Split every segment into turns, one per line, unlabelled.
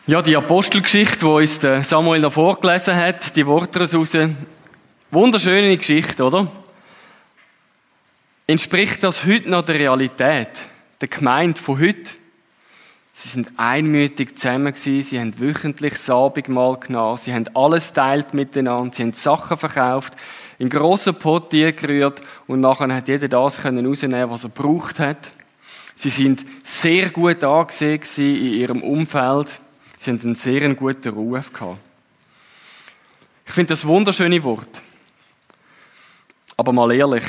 Ja, die Apostelgeschichte, die uns der Samuel noch vorgelesen hat, die Worte daraus, wunderschöne Geschichte, oder? Entspricht das heute noch der Realität, der Gemeinde von heute? Sie sind einmütig zusammen gewesen, sie haben wöchentlich das Abendmahl genommen, sie haben alles teilt miteinander, sie haben Sachen verkauft, in grossen Pott gerührt und nachher hat jeder das rausnehmen, was er gebraucht hat. Sie sind sehr gut angesehen in ihrem Umfeld. Sie haben einen sehr guten Ruf gehabt. Ich finde das wunderschöne Wort. Aber mal ehrlich,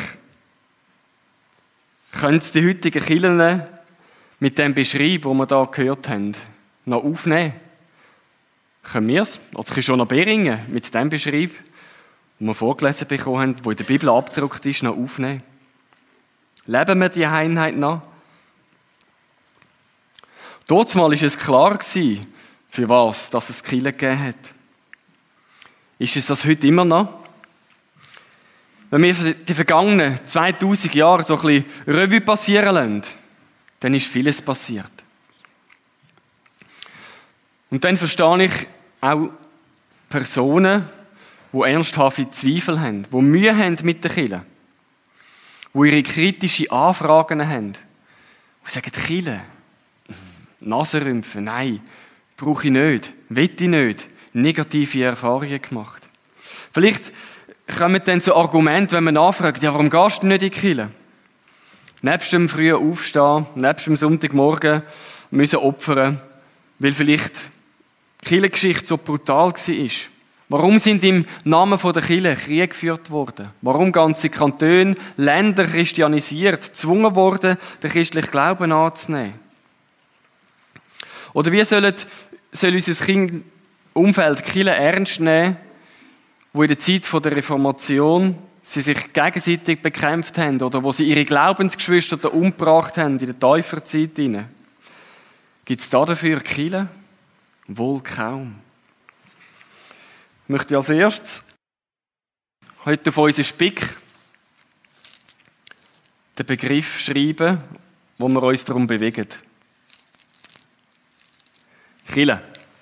können es die heutigen Kirchen mit dem Beschreib, den wir hier gehört haben, noch aufnehmen? Können wir es? Also schon noch Beringen mit dem Beschreib, den wir vorgelesen bekommen haben, der in der Bibel abgedruckt ist, noch aufnehmen? Leben wir die Einheit noch? Damals war es klar, für was dass es Kirchen gegeben hat. Ist es das heute immer noch? Wenn wir die vergangenen 2000 Jahre so ein bisschen Revue passieren lassen, dann ist vieles passiert. Und dann verstehe ich auch Personen, die ernsthafte Zweifel haben, die Mühe haben mit den Kirchen, die ihre kritischen Anfragen haben, die sagen, Kirchen, Nasenrümpfen, nein, brauche ich nicht, will ich nicht, negative Erfahrungen gemacht. Vielleicht kommen dann so Argumente, wenn man nachfragt, ja, warum gehst du nicht in die Kirche? Nebst dem frühen Aufstehen, nebst dem Sonntagmorgen müssen opfern, weil vielleicht die Kirchengeschichte so brutal war. Warum sind im Namen der Kirche Kriege geführt worden? Warum ganze Kantone, Länder christianisiert, gezwungen worden, den christlichen Glauben anzunehmen? Oder wie soll unser Umfeld die Kirche ernst nehmen, wo in der Zeit der Reformation sie sich gegenseitig bekämpft haben oder wo sie ihre Glaubensgeschwister umgebracht haben in der Täuferzeit? Gibt es dafür Kirche? Wohl kaum. Ich möchte als erstes heute auf unseren Spick den Begriff schreiben, wo wir uns darum bewegen. Kirche.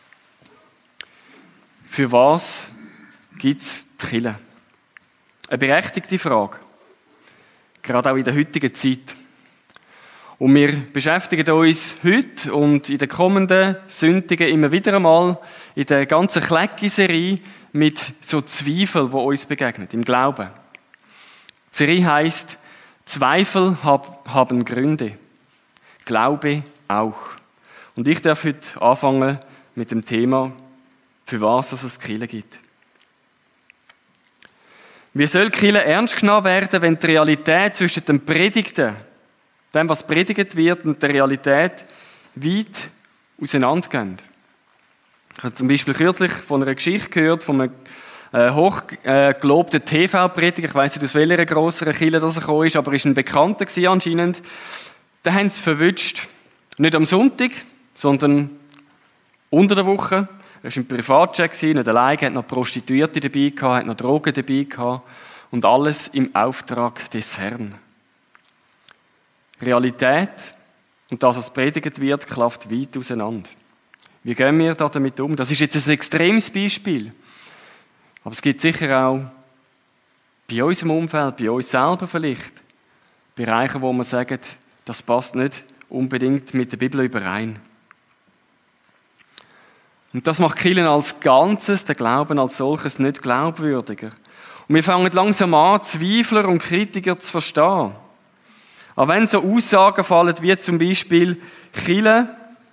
Für was gibt es die Kirche? Eine berechtigte Frage. Gerade auch in der heutigen Zeit. Und wir beschäftigen uns heute und in den kommenden Sündigen immer wieder einmal in der ganzen Klecki-Serie mit so Zweifeln, die uns begegnen, im Glauben. Die Serie heisst, Zweifel haben Gründe. Glaube auch. Und ich darf heute anfangen mit dem Thema, für was es Kirche gibt. Wie soll Kirche ernst genommen werden, wenn die Realität zwischen dem Predigten, dem, was predigt wird, und der Realität weit auseinandergehen? Ich habe zum Beispiel kürzlich von einer Geschichte gehört, von einem hochgelobten TV-Prediger, ich weiss nicht, aus welcher grosseren Kirche das er gekommen ist, aber er war ein Bekannter anscheinend. Da haben sie verwünscht, nicht am Sonntag, sondern unter der Woche. Er war im Privatjet, nicht allein, hat noch Prostituierte dabei gehabt, hat noch Drogen dabei gehabt und alles im Auftrag des Herrn. Realität und das, was predigt wird, klafft weit auseinander. Wie gehen wir damit um? Das ist jetzt ein extremes Beispiel. Aber es gibt sicher auch bei unserem Umfeld, bei uns selber vielleicht, Bereiche, wo man sagt, das passt nicht unbedingt mit der Bibel überein. Und das macht Kirche als Ganzes, den Glauben als solches, nicht glaubwürdiger. Und wir fangen langsam an, Zweifler und Kritiker zu verstehen. Aber wenn so Aussagen fallen, wie zum Beispiel Kirche,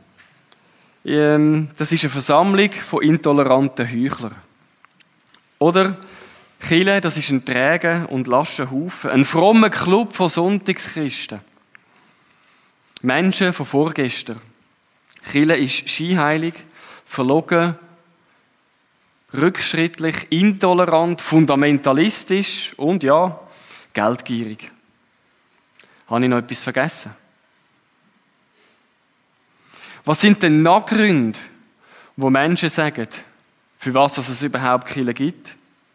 das ist eine Versammlung von intoleranten Heuchlern. Oder Kirche, das ist ein träger und lascher Haufen, ein frommer Club von Sonntagschristen. Menschen von vorgestern. Kirche ist scheinheilig, verlogen, rückschrittlich, intolerant, fundamentalistisch und ja, geldgierig. Habe ich noch etwas vergessen? Was sind denn noch Gründe, wo Menschen sagen, für was es überhaupt Kirche gibt?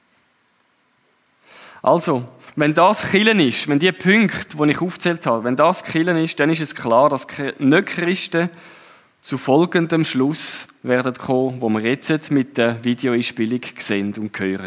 Also, wenn das Kirche ist, wenn die Punkte, die ich aufgezählt habe, wenn das Kirche ist, dann ist es klar, dass Nicht-Christen zu folgendem Schluss werden kommen, wo wir jetzt mit der Videoeinspielung sehen und hören.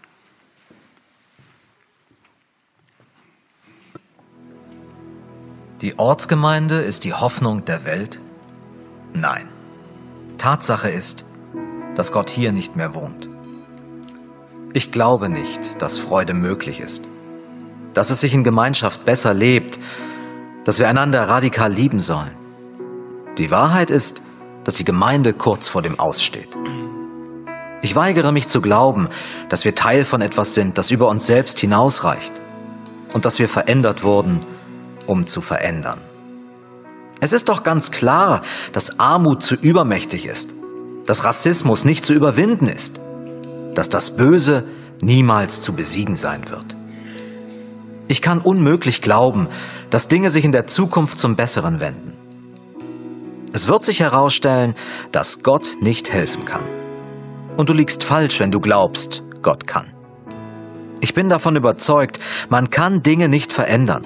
Die Ortsgemeinde ist die Hoffnung der Welt? Nein. Tatsache ist, dass Gott hier nicht mehr wohnt. Ich glaube nicht, dass Freude möglich ist, dass es sich in Gemeinschaft besser lebt, dass wir einander radikal lieben sollen. Die Wahrheit ist, dass die Gemeinde kurz vor dem Aus steht. Ich weigere mich zu glauben, dass wir Teil von etwas sind, das über uns selbst hinausreicht und dass wir verändert wurden, um zu verändern. Es ist doch ganz klar, dass Armut zu übermächtig ist, dass Rassismus nicht zu überwinden ist, dass das Böse niemals zu besiegen sein wird. Ich kann unmöglich glauben, dass Dinge sich in der Zukunft zum Besseren wenden. Es wird sich herausstellen, dass Gott nicht helfen kann. Und du liegst falsch, wenn du glaubst, Gott kann. Ich bin davon überzeugt, man kann Dinge nicht verändern.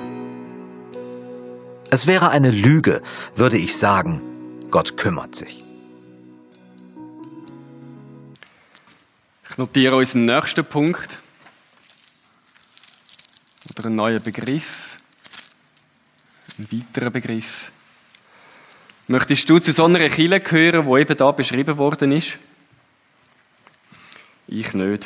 Es wäre eine Lüge, würde ich sagen, Gott kümmert sich.
Ich notiere unseren nächsten Punkt. Oder einen neuen Begriff. Einen weiteren Begriff. Möchtest du zu so einer Kirche gehören, die eben da beschrieben worden ist? Ich nicht.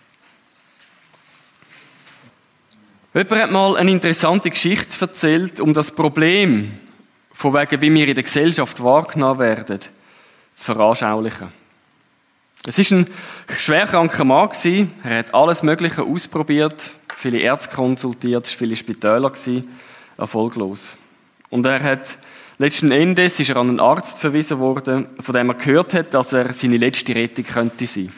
Jemand hat mal eine interessante Geschichte erzählt, um das Problem, von wegen, wie wir in der Gesellschaft wahrgenommen werden, zu veranschaulichen. Es war ein schwerkranker Mann. Er hat alles Mögliche ausprobiert, viele Ärzte konsultiert, viele Spitäler, erfolglos. Und er hat letzten Endes ist er an einen Arzt verwiesen worden, von dem er gehört hat, dass er seine letzte Rettung könnte sein.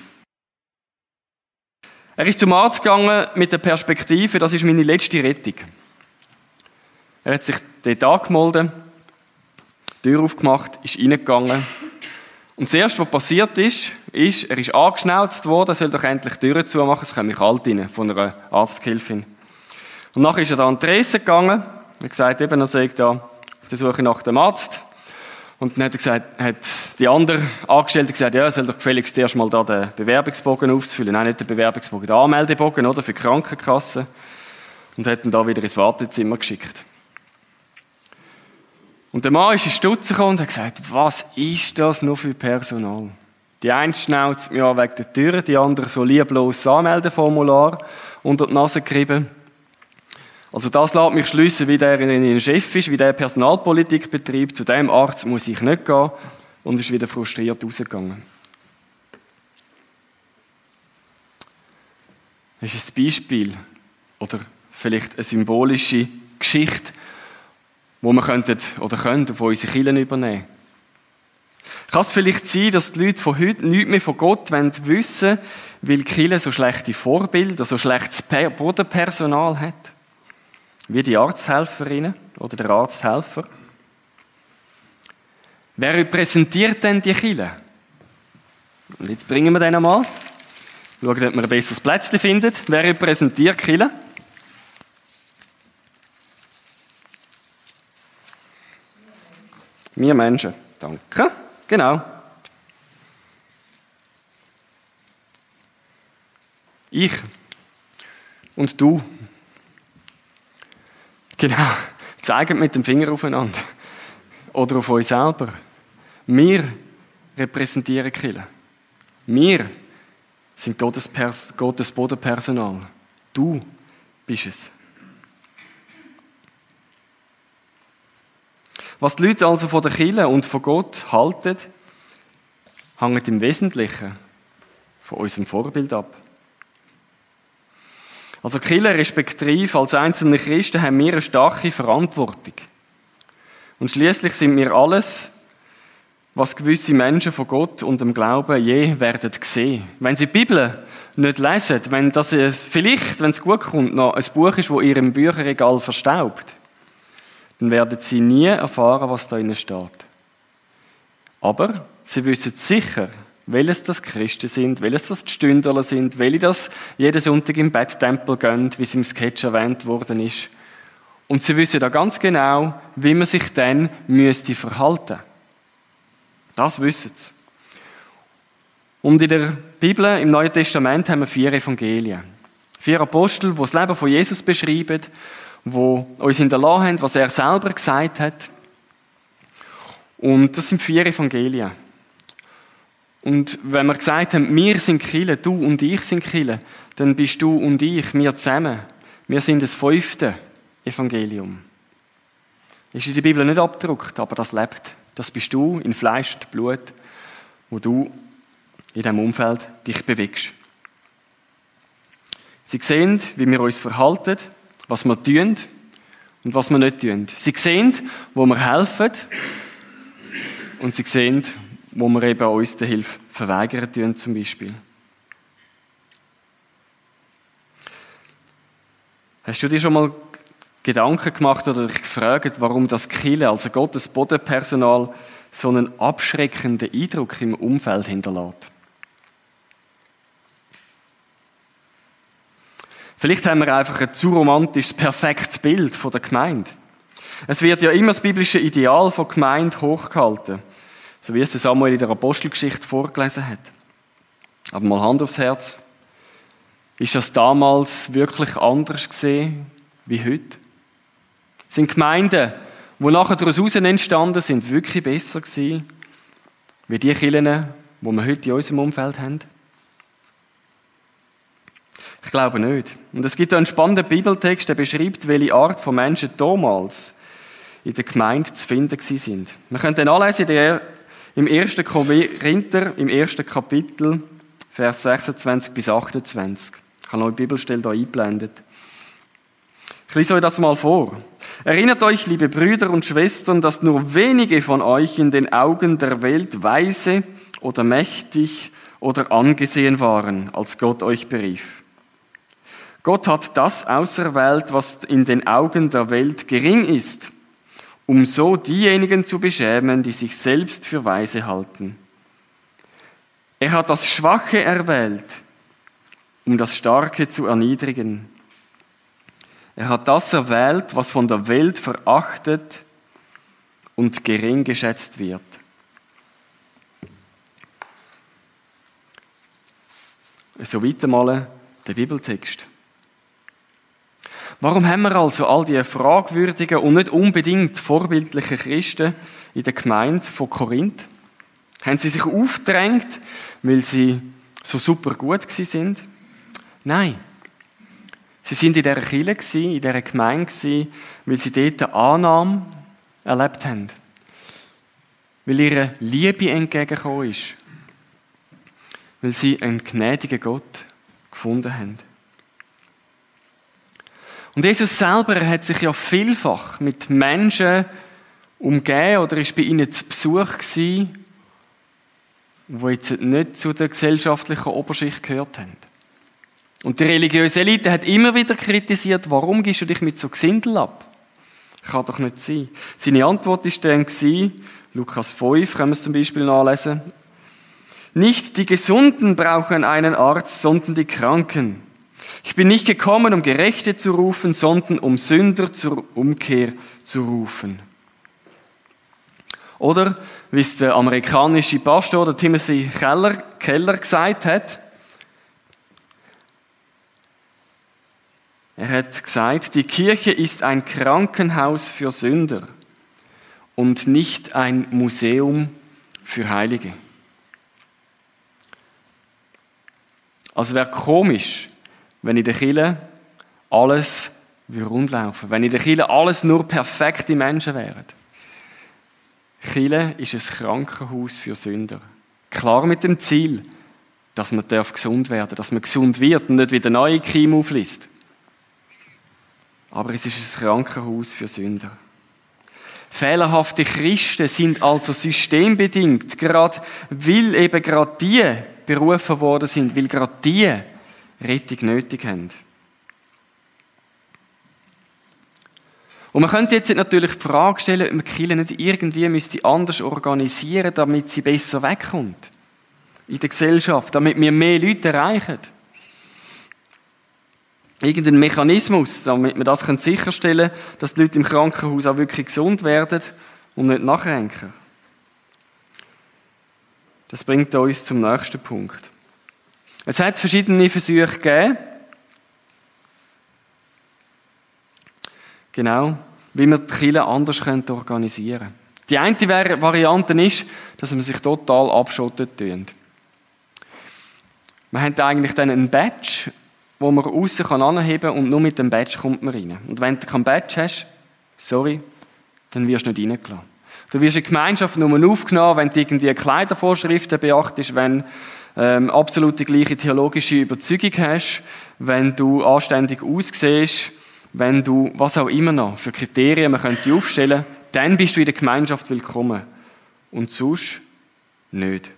Er ist zum Arzt gegangen mit der Perspektive, das ist meine letzte Rettung. Er hat sich dort angemeldet, die Tür aufgemacht, ist reingegangen. Und das Erste, was passiert ist, er ist angeschnauzt worden, er soll doch endlich die Tür zumachen, es komme kalt rein, von einer Arztgehilfin. Und nachher ist er da an die Tresen gegangen, er hat gesagt, eben, er sei da auf der Suche nach dem Arzt. Und dann hat die andere Angestellte gesagt, ja, er soll doch gefälligst zuerst mal da den Bewerbungsbogen ausfüllen. Nein, nicht den Bewerbungsbogen, den Anmeldebogen, oder, für die Krankenkasse. Und hat ihn da wieder ins Wartezimmer geschickt. Und der Mann ist in Stutz gekommen und hat gesagt, was ist das noch für Personal? Die eine schnauzt mir wegen der Tür, die andere so lieblos Anmeldeformular unter die Nase gerieben. Also das lässt mich schliessen, wie der ein Chef ist, wie der Personalpolitik betreibt. Zu dem Arzt muss ich nicht gehen und ist wieder frustriert rausgegangen. Das ist ein Beispiel oder vielleicht eine symbolische Geschichte, die wir können von unseren Kirchen übernehmen. Kann es vielleicht sein, dass die Leute von heute nichts mehr von Gott wissen wollen, weil die Kirche so schlechte Vorbilder, so schlechtes Bodenpersonal hat? Wie die Arzthelferinnen oder der Arzthelfer. Wer repräsentiert denn die Kirche? Und jetzt bringen wir den einmal. Schauen, ob wir ein besseres Plätzchen finden. Wer repräsentiert die Kirche? Wir Menschen. Danke. Genau. Ich. Und du. Genau. Zeigen mit dem Finger aufeinander. Oder auf euch selber. Wir repräsentieren die Kirche. Wir sind Gottes Bodenpersonal. Du bist es. Was die Leute also von der Kirche und von Gott halten, hängt im Wesentlichen von unserem Vorbild ab. Also Kirche respektive als einzelne Christen haben wir eine starke Verantwortung. Und schließlich sind wir alles, was gewisse Menschen von Gott und dem Glauben je werden sehen. Wenn sie die Bibel nicht lesen, wenn das vielleicht, wenn es gut kommt, noch ein Buch ist, das ihr im Bücherregal verstaubt, dann werden sie nie erfahren, was da drin steht. Aber sie wissen sicher, welches das Christen sind, welches das die Stündler sind, welche das jeden Sonntag im Betttempel gehen, wie es im Sketch erwähnt worden ist. Und sie wissen da ganz genau, wie man sich dann müsste verhalten. Das wissen sie. Und in der Bibel, im Neuen Testament, haben wir 4 Evangelien. 4 Apostel, die das Leben von Jesus beschreiben, die uns hinterlassen haben, was er selber gesagt hat. Und das sind 4 Evangelien. Und wenn wir gesagt haben, wir sind Kirche, du und ich sind Kirche, dann bist du und ich, wir zusammen. Wir sind das 5. Evangelium. Ist in der Bibel nicht abgedruckt, aber das lebt. Das bist du in Fleisch und Blut, wo du in diesem Umfeld dich bewegst. Sie sehen, wie wir uns verhalten, was wir tun und was wir nicht tun. Sie sehen, wo wir helfen und sie sehen, wo wir eben uns die Hilfe verweigern tun, zum Beispiel. Hast du dir schon mal Gedanken gemacht oder dich gefragt, warum das Kirche, also Gottes Bodenpersonal, so einen abschreckenden Eindruck im Umfeld hinterlässt? Vielleicht haben wir einfach ein zu romantisches, perfektes Bild von der Gemeinde. Es wird ja immer das biblische Ideal von Gemeinde hochgehalten, so wie es Samuel in der Apostelgeschichte vorgelesen hat. Aber mal Hand aufs Herz. Ist das damals wirklich anders gesehen wie heute? Sind Gemeinden, die nachher daraus entstanden sind, wirklich besser gewesen, wie die Kirchen, die wir heute in unserem Umfeld haben? Ich glaube nicht. Und es gibt einen spannenden Bibeltext, der beschreibt, welche Art von Menschen damals in der Gemeinde zu finden sind. Wir können den anlesen im 1. Korinther, im 1. Kapitel, Vers 26 bis 28. Ich habe noch eine Bibelstelle hier eingeblendet. Ich lese euch das mal vor. Erinnert euch, liebe Brüder und Schwestern, dass nur wenige von euch in den Augen der Welt weise oder mächtig oder angesehen waren, als Gott euch berief. Gott hat das auserwählt, was in den Augen der Welt gering ist, um so diejenigen zu beschämen, die sich selbst für weise halten. Er hat das Schwache erwählt, um das Starke zu erniedrigen. Er hat das erwählt, was von der Welt verachtet und gering geschätzt wird. So weiter mal der Bibeltext. Warum haben wir also all die fragwürdigen und nicht unbedingt vorbildlichen Christen in der Gemeinde von Korinth? Haben sie sich aufgedrängt, weil sie so super gut sind? Nein. Sie sind in dieser Kirche, in dieser Gemeinde, weil sie dort eine Annahme erlebt haben. Weil ihre Liebe entgegengekommen ist. Weil sie einen gnädigen Gott gefunden haben. Und Jesus selber hat sich ja vielfach mit Menschen umgeben oder ist bei ihnen zu Besuch gewesen, die jetzt nicht zu der gesellschaftlichen Oberschicht gehört haben. Und die religiöse Elite hat immer wieder kritisiert, warum gibst du dich mit so Gesindel ab? Kann doch nicht sein. Seine Antwort war dann, Lukas 5, können wir es zum Beispiel nachlesen, nicht die Gesunden brauchen einen Arzt, sondern die Kranken. Ich bin nicht gekommen, um Gerechte zu rufen, sondern um Sünder zur Umkehr zu rufen. Oder, wie es der amerikanische Pastor, der Timothy Keller gesagt hat, er hat gesagt, die Kirche ist ein Krankenhaus für Sünder und nicht ein Museum für Heilige. Also wäre komisch, wenn in der Kirche alles rund laufen, wenn in der Kirche alles nur perfekte Menschen wären. Kirche ist ein Krankenhaus für Sünder. Klar mit dem Ziel, dass man gesund werden darf, dass man gesund wird und nicht wieder neue Keime aufliest. Aber es ist ein Krankenhaus für Sünder. Fehlerhafte Christen sind also systembedingt, gerade weil eben gerade die berufen worden sind, weil gerade die Rettung nötig haben. Und man könnte jetzt natürlich die Frage stellen, ob man die Kirche nicht irgendwie anders organisieren müsste, damit sie besser wegkommt in der Gesellschaft, damit wir mehr Leute erreichen. Irgendein Mechanismus, damit wir das sicherstellen können, dass die Leute im Krankenhaus auch wirklich gesund werden und nicht nachrenken. Das bringt uns zum nächsten Punkt. Es hat verschiedene Versuche gegeben, genau, wie man die Kirche anders organisieren könnte. Die eine Variante ist, dass man sich total abschottet. Man hat eigentlich dann einen Badge, wo man aussen anheben kann und nur mit dem Badge kommt man rein. Und wenn du kein Badge hast, sorry, dann wirst du nicht reingelassen. Du wirst in die Gemeinschaft nur aufgenommen, wenn du irgendwie Kleidervorschriften beachtest, wenn absolut die gleiche theologische Überzeugung hast, wenn du anständig aussiehst, wenn du was auch immer noch für Kriterien man könnte aufstellen, dann bist du in der Gemeinschaft willkommen. Und sonst nicht.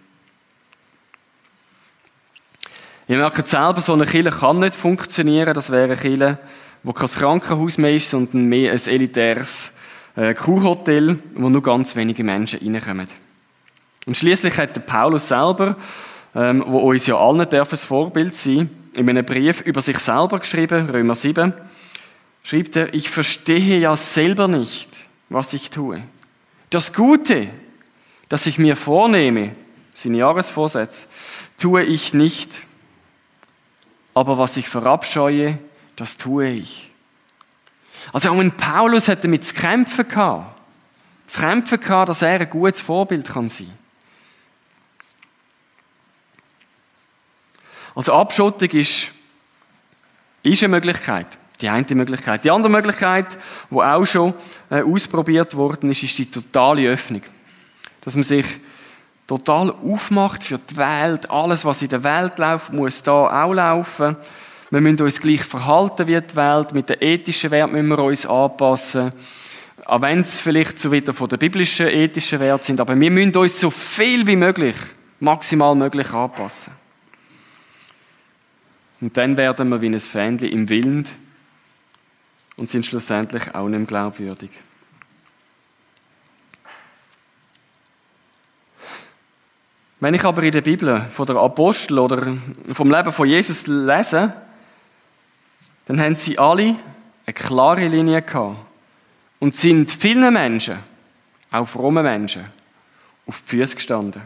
Ihr merkt selber, so eine Kirche kann nicht funktionieren. Das wäre eine Kirche, wo kein Krankenhaus mehr ist, sondern mehr ein elitäres Kurhotel, wo nur ganz wenige Menschen reinkommen. Und schliesslich hat der Paulus selber, wo uns ja allen darf ein Vorbild sein, in einem Brief über sich selber geschrieben, Römer 7, schreibt er: Ich verstehe ja selber nicht, was ich tue. Das Gute, das ich mir vornehme, seine Jahresvorsätze, tue ich nicht. Aber was ich verabscheue, das tue ich. Also auch ein Paulus hat damit zu kämpfen gehabt. Zu kämpfen gehabt, dass er ein gutes Vorbild kann sein. Also Abschottung ist eine Möglichkeit. Die eine Möglichkeit. Die andere Möglichkeit, die auch schon ausprobiert worden ist, ist die totale Öffnung. Dass man sich total aufmacht für die Welt. Alles, was in der Welt läuft, muss da auch laufen. Wir müssen uns gleich verhalten wie die Welt. Mit den ethischen Werten müssen wir uns anpassen. Auch wenn es vielleicht so wieder von den biblischen ethischen Werten sind. Aber wir müssen uns so viel wie möglich, maximal möglich anpassen. Und dann werden wir wie ein Fähnchen im Wind und sind schlussendlich auch nicht mehr glaubwürdig. Wenn ich aber in der Bibel von der Apostel oder vom Leben von Jesus lese, dann haben sie alle eine klare Linie gehabt und sind vielen Menschen, auch frommen Menschen, auf die Füße gestanden.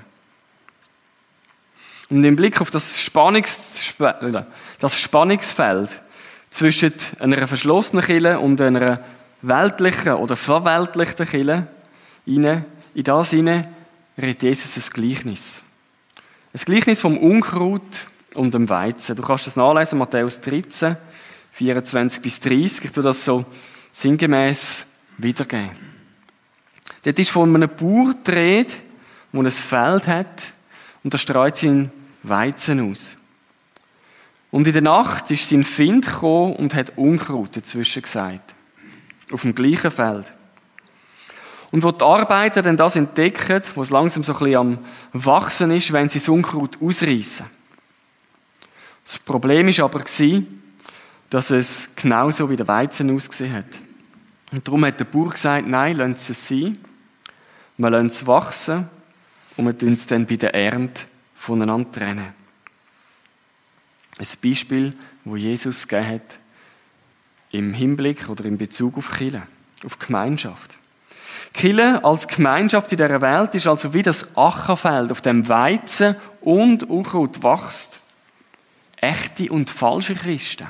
Und im Blick auf das Spannungsfeld zwischen einer verschlossenen Kirche und einer weltlichen oder verweltlichten Kirche, in das hinein redet Jesus ein Gleichnis. Ein Gleichnis vom Unkraut und dem Weizen. Du kannst das nachlesen, Matthäus 13, 24 bis 30. Ich tue das so sinngemäß wiedergeben. Dort ist von einem Bauer die Rede, der ein Feld hat und er streut seinen Weizen aus. Und in der Nacht ist sein Find gekommen und hat Unkraut dazwischen gesagt. Auf dem gleichen Feld. Und wo die Arbeiter dann das entdecken, wo es langsam so ein bisschen am Wachsen ist, wenn sie das Unkraut ausreißen. Das Problem war aber, dass es genauso wie der Weizen ausgesehen hat. Und darum hat der Bauer gesagt, nein, lassen Sie es sein. Wir lassen es wachsen und wir tun es dann bei der Ernte voneinander trennen. Ein Beispiel, das Jesus gegeben hat im Hinblick oder in Bezug auf Kirche, auf Gemeinschaft. Kirche als Gemeinschaft in dieser Welt ist also wie das Ackerfeld, auf dem Weizen und Unkraut wächst. Echte und falsche Christen.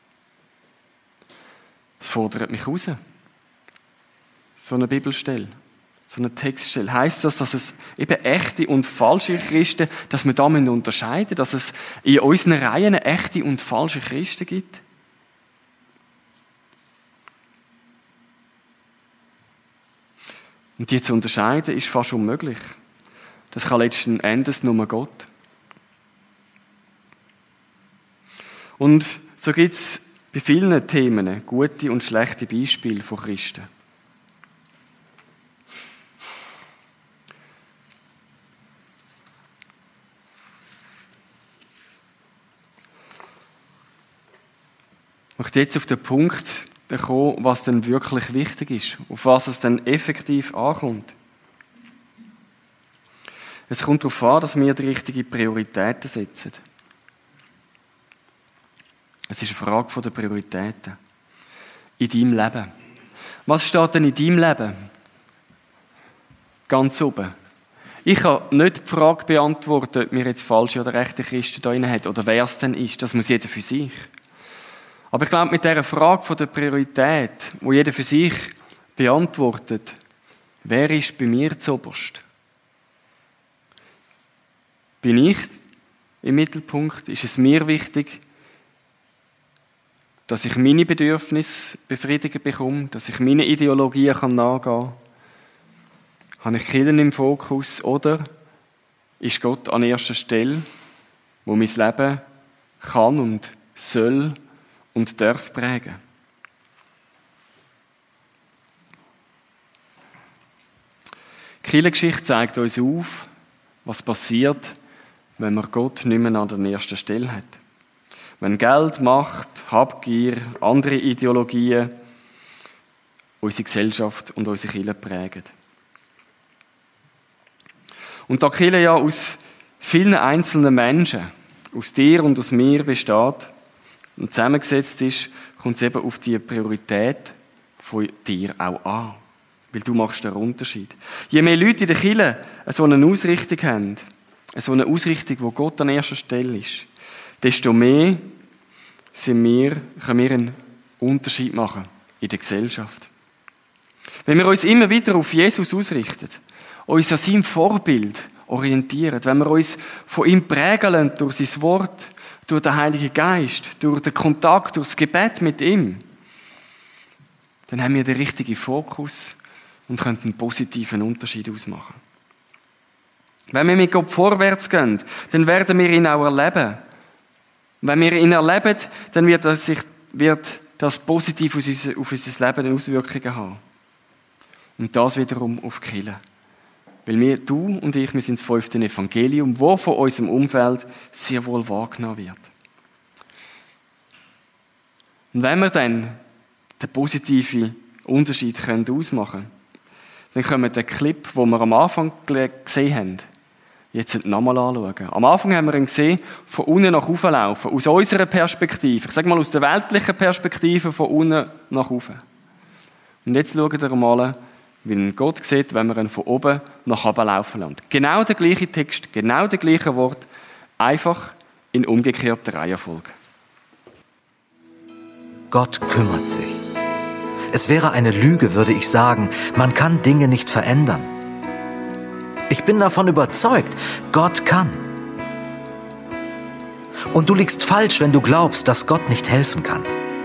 Das fordert mich raus. So eine Bibelstelle, so eine Textstelle. Heisst das, dass es eben echte und falsche Christen, dass wir da unterscheiden müssen, dass es in unseren Reihen echte und falsche Christen gibt? Und die zu unterscheiden, ist fast unmöglich. Das kann letzten Endes nur Gott. Und so gibt es bei vielen Themen gute und schlechte Beispiele von Christen. Ich möchte jetzt auf den Punkt kommen, was denn wirklich wichtig ist, auf was es dann effektiv ankommt. Es kommt darauf an, dass wir die richtigen Prioritäten setzen. Es ist eine Frage der Prioritäten in deinem Leben. Was steht denn in deinem Leben ganz oben? Ich kann nicht die Frage beantworten, ob wir jetzt falsche oder rechte Christen da drin haben oder wer es denn ist. Das muss jeder für sich. Aber ich glaube, mit dieser Frage von der Priorität, wo jeder für sich beantwortet, wer ist bei mir zuoberst? Bin ich im Mittelpunkt? Ist es mir wichtig, dass ich meine Bedürfnisse befriedigt bekomme, dass ich meine Ideologien nachgehen kann? Habe ich Kirchen im Fokus oder ist Gott an erster Stelle, wo mein Leben kann und soll und darf prägen? Die Kirchengeschichte zeigt uns auf, was passiert, wenn man Gott nicht mehr an der ersten Stelle hat. Wenn Geld, Macht, Habgier, andere Ideologien unsere Gesellschaft und unsere Kirche prägen. Und da die Kirche ja aus vielen einzelnen Menschen, aus dir und aus mir besteht und zusammengesetzt ist, kommt es eben auf die Priorität von dir auch an. Weil du machst den Unterschied. Je mehr Leute in der Kirche so eine Ausrichtung haben, so eine Ausrichtung, wo Gott an erster Stelle ist, desto mehr können wir einen Unterschied machen in der Gesellschaft. Wenn wir uns immer wieder auf Jesus ausrichten, uns an seinem Vorbild orientieren, wenn wir uns von ihm prägen lassen durch sein Wort, durch den Heiligen Geist, durch den Kontakt, durch das Gebet mit ihm, dann haben wir den richtigen Fokus und können einen positiven Unterschied ausmachen. Wenn wir mit Gott vorwärts gehen, dann werden wir ihn auch erleben. Wenn wir ihn erleben, dann wird das positiv auf unser Leben Auswirkungen haben. Und das wiederum auf die Kirche. Weil du und ich, wir sind das 5. Evangelium, das von unserem Umfeld sehr wohl wahrgenommen wird. Und wenn wir dann den positiven Unterschied ausmachen können, dann können wir den Clip, den wir am Anfang gesehen haben, jetzt nochmal anschauen. Am Anfang haben wir ihn gesehen, von unten nach oben laufen, aus unserer Perspektive. Ich sage mal aus der weltlichen Perspektive, von unten nach oben. Und jetzt schauen wir mal, wie Gott sieht, wenn wir ihn von oben nach unten laufen lassen. Genau der gleiche Text, genau der gleiche Wort, einfach in umgekehrter Reihenfolge.
Gott kümmert sich. Es wäre eine Lüge, würde ich sagen, man kann Dinge nicht verändern. Ich bin davon überzeugt, Gott kann. Und du liegst falsch, wenn du glaubst, dass Gott nicht helfen kann.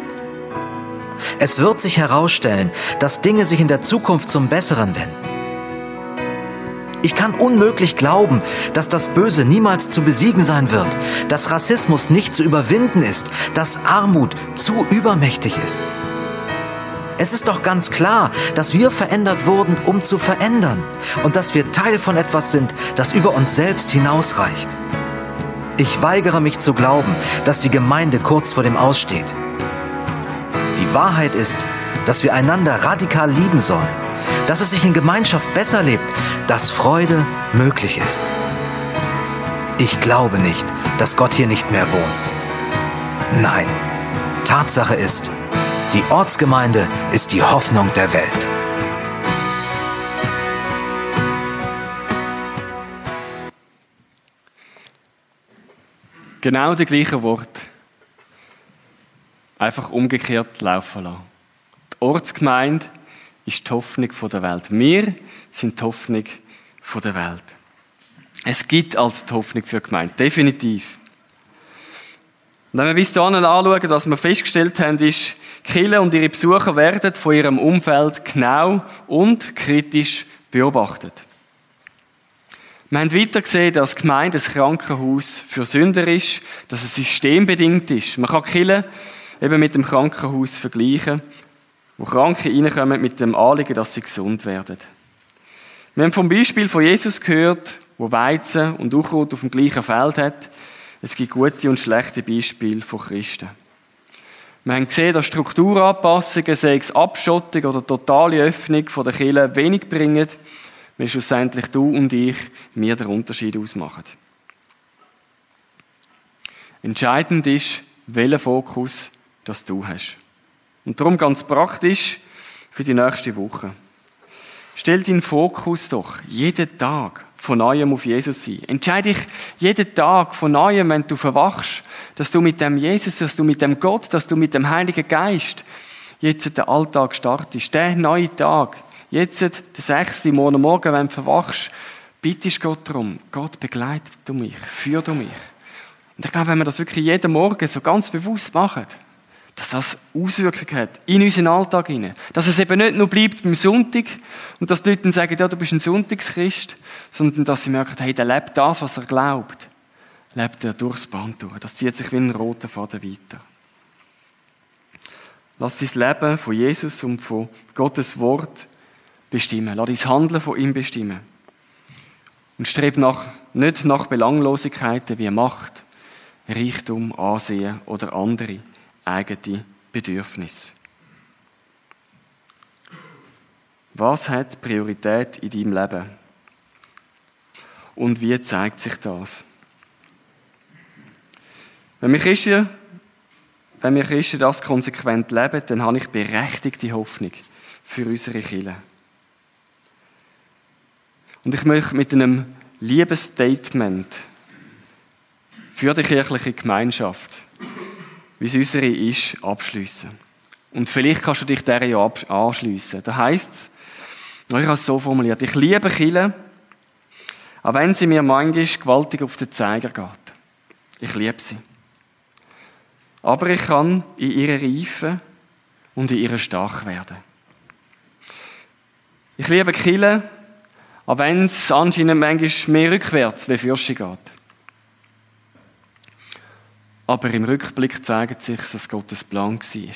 Es wird sich herausstellen, dass Dinge sich in der Zukunft zum Besseren wenden. Ich kann unmöglich glauben, dass das Böse niemals zu besiegen sein wird, dass Rassismus nicht zu überwinden ist, dass Armut zu übermächtig ist. Es ist doch ganz klar, dass wir verändert wurden, um zu verändern und dass wir Teil von etwas sind, das über uns selbst hinausreicht. Ich weigere mich zu glauben, dass die Gemeinde kurz vor dem Aus steht. Die Wahrheit ist, dass wir einander radikal lieben sollen, dass es sich in Gemeinschaft besser lebt, dass Freude möglich ist. Ich glaube nicht, dass Gott hier nicht mehr wohnt. Nein, Tatsache ist, die Ortsgemeinde ist die Hoffnung der Welt.
Genau das gleiche Wort. Einfach umgekehrt laufen lassen. Die Ortsgemeinde ist die Hoffnung der Welt. Wir sind die Hoffnung der Welt. Es gibt also die Hoffnung für die Gemeinde, definitiv. Und wenn wir bis dahin anschauen, was wir festgestellt haben, ist, die Kirche und ihre Besucher werden von ihrem Umfeld genau und kritisch beobachtet. Wir haben weiter gesehen, dass die Gemeinde ein Krankenhaus für Sünder ist, dass es systembedingt ist. Man kann die Kirche eben mit dem Krankenhaus vergleichen, wo Kranke reinkommen mit dem Anliegen, dass sie gesund werden. Wir haben vom Beispiel von Jesus gehört, wo Weizen und Unkraut auf dem gleichen Feld hat. Es gibt gute und schlechte Beispiele von Christen. Wir haben gesehen, dass Strukturanpassungen, sei es Abschottung oder totale Öffnung von der Kirche, wenig bringen, weil schlussendlich du und ich mir den Unterschied ausmachen. Entscheidend ist, welchen Fokus das du hast. Und darum ganz praktisch für die nächste Woche. Stell deinen Fokus doch jeden Tag von Neuem auf Jesus sein. Entscheide dich jeden Tag von Neuem, wenn du verwachst, dass du mit dem Jesus, dass du mit dem Gott, dass du mit dem Heiligen Geist jetzt den Alltag startest. Der neue Tag, jetzt der 6. Morgen, wenn du verwachst, bittest Gott darum. Gott, begleite du mich, führe du mich. Und ich glaube, wenn wir das wirklich jeden Morgen so ganz bewusst machen, dass das Auswirkungen hat in unseren Alltag hinein. Dass es eben nicht nur bleibt beim Sonntag und dass die Leute dann sagen, ja, du bist ein Sonntagschrist, sondern dass sie merken, hey, der lebt das, was er glaubt. Lebt er durchs Band durch. Das zieht sich wie ein roter Faden weiter. Lass dein Leben von Jesus und von Gottes Wort bestimmen. Lass dein Handeln von ihm bestimmen. Und strebe nicht nach Belanglosigkeiten wie Macht, Reichtum, Ansehen oder andere eigene Bedürfnisse. Was hat Priorität in deinem Leben? Und wie zeigt sich das? Wenn wir Christen das konsequent leben, dann habe ich berechtigte Hoffnung für unsere Kirche. Und ich möchte mit einem Liebesstatement für die kirchliche Gemeinschaft, wie es unsere ist, abschliessen. Und vielleicht kannst du dich der ja anschliessen. Da heisst es, ich habe es so formuliert, ich liebe Kirche, auch wenn sie mir manchmal gewaltig auf den Zeiger geht. Ich liebe sie. Aber ich kann in ihrer Reife und in ihrer stark werden. Ich liebe Kirche, auch wenn es anscheinend manchmal mehr rückwärts wie Fürsche geht. Aber im Rückblick zeigt sich, dass Gottes Plan war.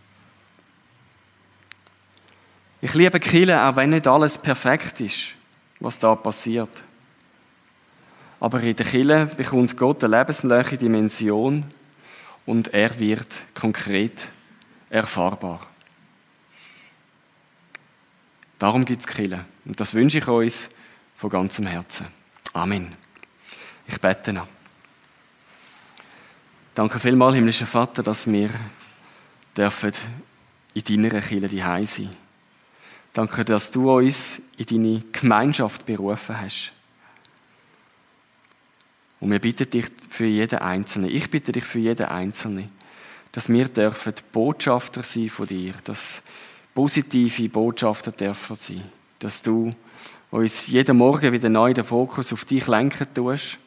Ich liebe Kirche, auch wenn nicht alles perfekt ist, was da passiert. Aber in der Kirche bekommt Gott eine lebenslange Dimension und er wird konkret erfahrbar. Darum gibt es Kirche. Und das wünsche ich uns von ganzem Herzen. Amen. Ich bete noch. Danke vielmals, himmlischer Vater, dass wir dürfen in deiner Kirche daheim sein. Danke, dass du uns in deine Gemeinschaft berufen hast. Und wir bitten dich für jeden Einzelnen, ich bitte dich für jeden Einzelnen, dass wir dürfen Botschafter sein von dir, dass positive Botschafter dürfen sein, dass du uns jeden Morgen wieder neu den Fokus auf dich lenken tust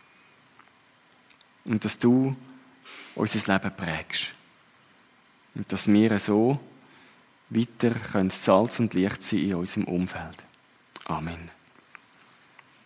und dass du unser Leben prägst. Und dass wir so weiter Salz und Licht sein in unserem Umfeld. Amen.